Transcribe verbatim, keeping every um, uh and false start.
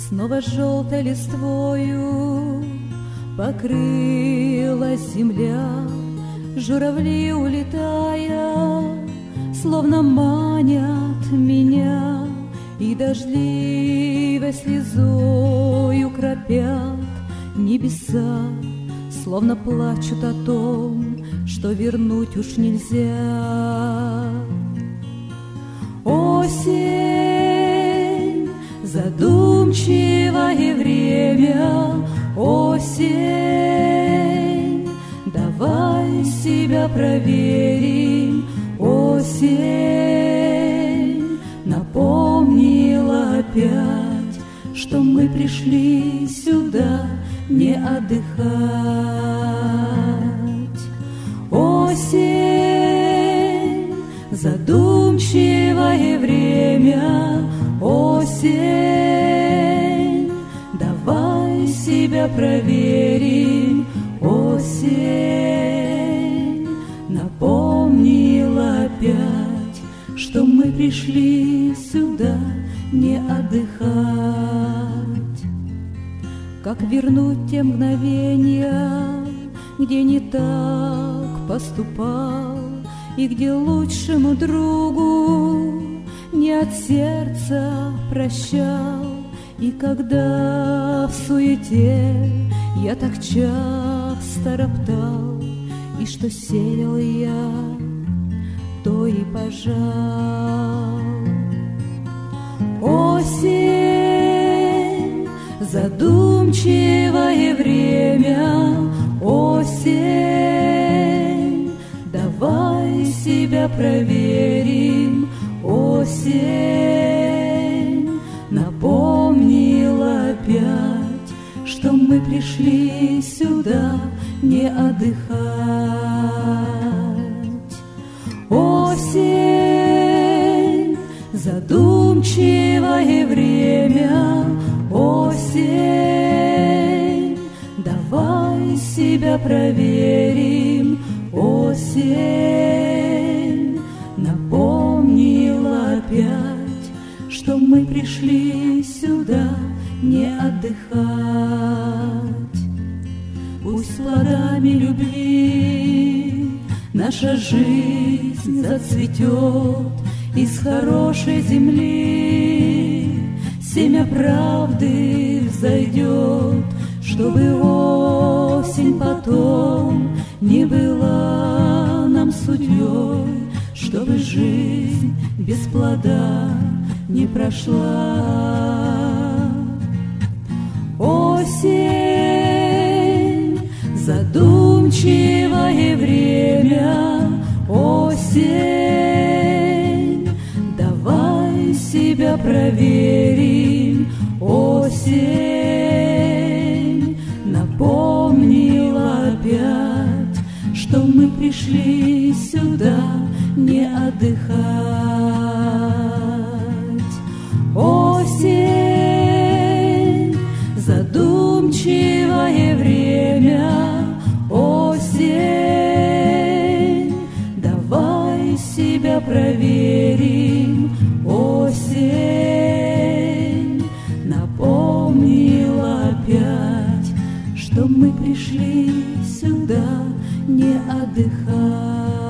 Снова желтой листвою покрылась земля, журавли, улетая, словно манят меня, и дождливой слезою кропят небеса, словно плачут о том, что вернуть уж нельзя. Осень, задумчивое время, осень, давай себя проверим. Осень напомнила опять, что мы пришли сюда не отдыхать. Осень, задумчивое время, осень, давай себя проверим. Осень напомнила опять, что мы пришли сюда не отдыхать. Как вернуть те мгновения, где не так поступал, и где лучшему другу не от сердца прощал, и когда в суете я так часто роптал, и что сеял я, то и пожал. Осень, задумчивое время, осень, давай себя проверим. Осень напомнила опять, что мы пришли сюда не отдыхать. Осень, задумчивое время, осень, давай себя проверим. Осень напомнила опять, что мы пришли сюда не отдыхать. Пусть плодами любви наша жизнь зацветет, из хорошей земли семя правды взойдет, чтобы осень потом не была нам судьей, чтобы жизнь без плода не прошла. Осень, задумчивое время, осень, давай себя проверим. Осень напомнила опять, что мы пришли сюда не отдыхать. Осень, задумчивое время, осень, давай себя проверим. Осень напомнила опять, что мы пришли сюда не отдыхать.